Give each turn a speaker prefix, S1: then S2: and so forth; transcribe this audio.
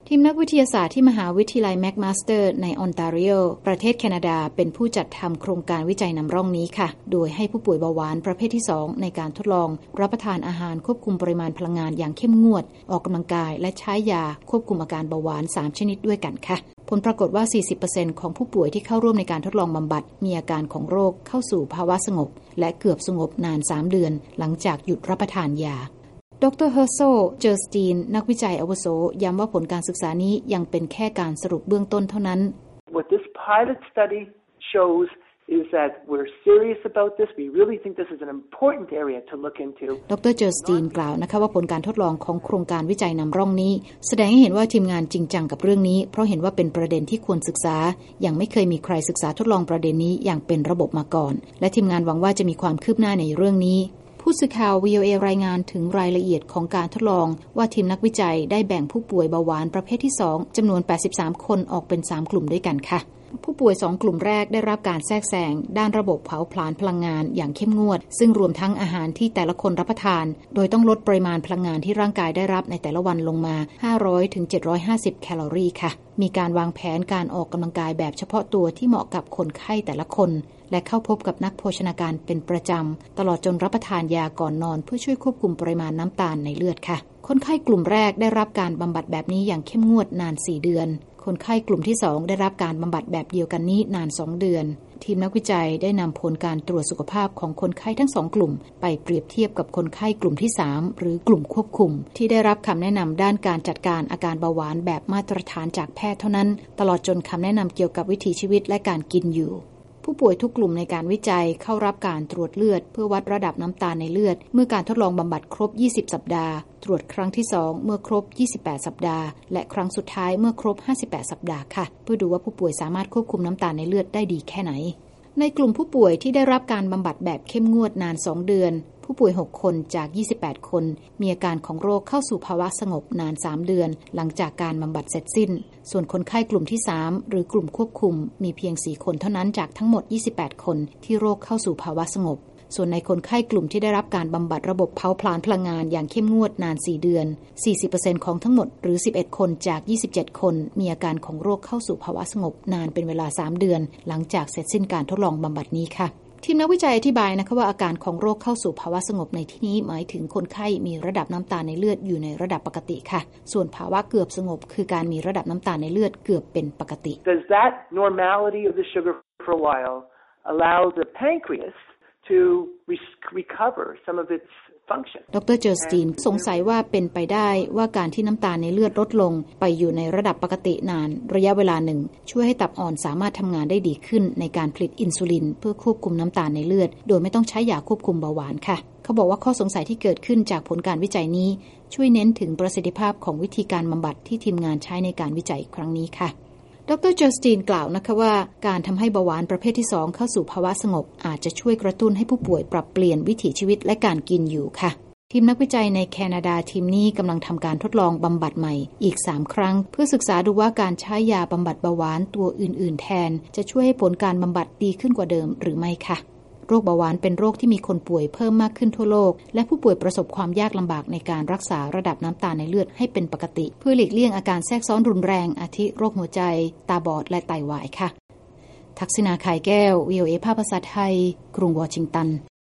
S1: ทีมนักวิทยาศาสตร์ที่มหาวิทยาลัยแมคมาสเตอร์ในออนตาริโอประเทศแคนาดาเป็นผู้จัดทำโครงการวิจัยนำร่องนี้ค่ะโดยให้ผู้ป่วยเบาหวานประเภทที่2ในการทดลองรับประทานอาหารควบคุมปริมาณพลังงานอย่างเข้มงวดออกกำลังกายและใช้ยาควบคุมอาการเบาหวาน3ชนิดด้วยกันค่ะผลปรากฏว่า 40% ของผู้ป่วยที่เข้าร่วมในการทดลองบำบัดมีอาการของโรคเข้าสู่ภาวะสงบและเกือบสงบนาน3เดือนหลังจากหยุดรับประทานยาดร. เฮอร์โซ เจอร์สตีนนักวิจัยอาวุโสย้ำว่าผลการศึกษานี้ยังเป็นแค่การสรุปเบื้องต้นเท่านั้น
S2: What this pilot study shows is that we're serious about this. We really think this is an important area to look into.
S1: ดร. เจอร์สตีนกล่าวนะคะว่าผลการทดลองของโครงการวิจัยนำร่องนี้แสดงให้เห็นว่าทีมงานจริงจังกับเรื่องนี้เพราะเห็นว่าเป็นประเด็นที่ควรศึกษายังไม่เคยมีใครศึกษาทดลองประเด็นนี้อย่างเป็นระบบมาก่อนและทีมงานหวังว่าจะมีความคืบหน้าในเรื่องนี้ผู้สื่อข่าว VOA รายงานถึงรายละเอียดของการทดลองว่าทีมนักวิจัยได้แบ่งผู้ป่วยเบาหวานประเภทที่2จำนวน83คนออกเป็น3กลุ่มด้วยกันค่ะผู้ป่วย2กลุ่มแรกได้รับการแทรกแซงด้านระบบเผาผลาญพลังงานอย่างเข้มงวดซึ่งรวมทั้งอาหารที่แต่ละคนรับประทานโดยต้องลดปริมาณพลังงานที่ร่างกายได้รับในแต่ละวันลงมา 500-750 แคลอรี่ค่ะมีการวางแผนการออกกำลังกายแบบเฉพาะตัวที่เหมาะกับคนไข้แต่ละคนและเข้าพบกับนักโภชนาการเป็นประจำตลอดจนรับประทานยาก่อนนอนเพื่อช่วยควบคุมปริมาณน้ำตาลในเลือดค่ะคนไข้กลุ่มแรกได้รับการบำบัดแบบนี้อย่างเข้มงวดนาน4เดือนคนไข้กลุ่มที่2ได้รับการบำบัดแบบเดียวกันนี้นาน2เดือนทีมนักวิจัยได้นำผลการตรวจสุขภาพของคนไข้ทั้ง2กลุ่มไปเปรียบเทียบกับคนไข้กลุ่มที่3หรือกลุ่มควบคุมที่ได้รับคำแนะนำด้านการจัดการอาการเบาหวานแบบมาตรฐานจากแพทย์เท่านั้นตลอดจนคำแนะนำเกี่ยวกับวิถีชีวิตและการกินอยู่ผู้ป่วยทุกกลุ่มในการวิจัยเข้ารับการตรวจเลือดเพื่อวัดระดับน้ำตาลในเลือดเมื่อการทดลองบำบัดครบ20สัปดาห์ตรวจครั้งที่2เมื่อครบ28สัปดาห์และครั้งสุดท้ายเมื่อครบ58สัปดาห์ค่ะเพื่อดูว่าผู้ป่วยสามารถควบคุมน้ำตาลในเลือดได้ดีแค่ไหนในกลุ่มผู้ป่วยที่ได้รับการบำบัดแบบเข้มงวดนาน2เดือนผู้ป่วย6คนจาก28คนมีอาการของโรคเข้าสู่ภาวะสงบนาน3เดือนหลังจากการบำบัดเสร็จสิ้นส่วนคนไข้กลุ่มที่3หรือกลุ่มควบคุมมีเพียง4คนเท่านั้นจากทั้งหมด28คนที่โรคเข้าสู่ภาวะสงบส่วนในคนไข้กลุ่มที่ได้รับการบำบัดระบบเผาผลาญพลังงานอย่างเข้มงวดนาน4เดือน 40% ของทั้งหมดหรือ11คนจาก27คนมีอาการของโรคเข้าสู่ภาวะสงบนานเป็นเวลา3เดือนหลังจากเสร็จสิ้นการทดลองบำบัดนี้ค่ะทีมนักวิจัยอธิบายนะคะว่าอาการของโรคเข้าสู่ภาวะสงบในที่นี้หมายถึงคนไข้มีระดับน้ำตาลในเลือดอยู่ในระดับปกติค่ะส่วนภาวะเกือบสงบคือการมีระดับน้ำตาลในเลือดเกือบเป็นปกติ
S2: Does that normality of the sugar profile allow the pancreas to recover some of its function
S1: ดร. เจอร์สตีนสงสัยว่าเป็นไปได้ว่าการที่น้ำตาลในเลือดลดลงไปอยู่ในระดับปกตินานระยะเวลาหนึ่งช่วยให้ตับอ่อนสามารถทำงานได้ดีขึ้นในการผลิตอินซูลินเพื่อควบคุมน้ำตาลในเลือดโดยไม่ต้องใช้ยาควบคุมเบาหวานค่ะเขาบอกว่าข้อสงสัยที่เกิดขึ้นจากผลการวิจัยนี้ช่วยเน้นถึงประสิทธิภาพของวิธีการบำบัดที่ทีมงานใช้ในการวิจัยครั้งนี้ค่ะดร. เจอร์สตีนกล่าวนะคะว่าการทำให้เบาหวานประเภทที่2เข้าสู่ภาวะสงบอาจจะช่วยกระตุ้นให้ผู้ป่วยปรับเปลี่ยนวิถีชีวิตและการกินอยู่ค่ะทีมนักวิจัยในแคนาดาทีมนี้กำลังทำการทดลองบำบัดใหม่อีก3ครั้งเพื่อศึกษาดูว่าการใช้ยาบำบัดเบาหวานตัวอื่นๆแทนจะช่วยให้ผลการบำบัดดีขึ้นกว่าเดิมหรือไม่ค่ะโรคเบาหวานเป็นโรคที่มีคนป่วยเพิ่มมากขึ้นทั่วโลกและผู้ป่วยประสบความยากลำบากในการรักษาระดับน้ำตาลในเลือดให้เป็นปกติเพื่อหลีกเลี่ยงอาการแทรกซ้อนรุนแรงอาทิโรคหัวใจตาบอดและไตวายค่ะทักษิณา ข่ายแก้ว VOA ภาษาไทยกรุงวอชิงตัน